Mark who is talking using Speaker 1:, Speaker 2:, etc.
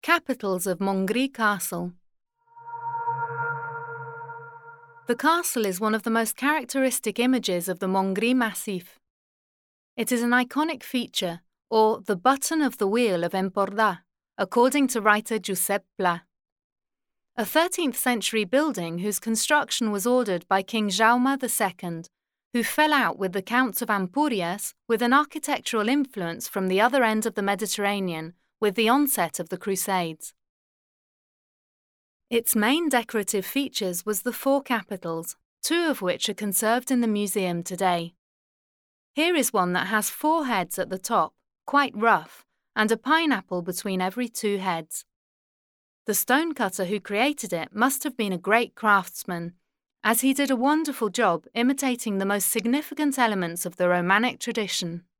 Speaker 1: Capitals of Mongri Castle. The castle is one of the most characteristic images of the Mongri Massif. It is an iconic feature, or the button of the wheel of Empordà, according to writer Josep Pla. A 13th century building whose construction was ordered by King Jaume II, who fell out with the Counts of Empúries, with an architectural influence from the other end of the Mediterranean with the onset of the Crusades. Its main decorative features was the 4 capitals, 2 of which are conserved in the museum today. Here is one that has 4 heads at the top, quite rough, and a pineapple between every 2 heads. The stonecutter who created it must have been a great craftsman, as he did a wonderful job imitating the most significant elements of the Romanic tradition.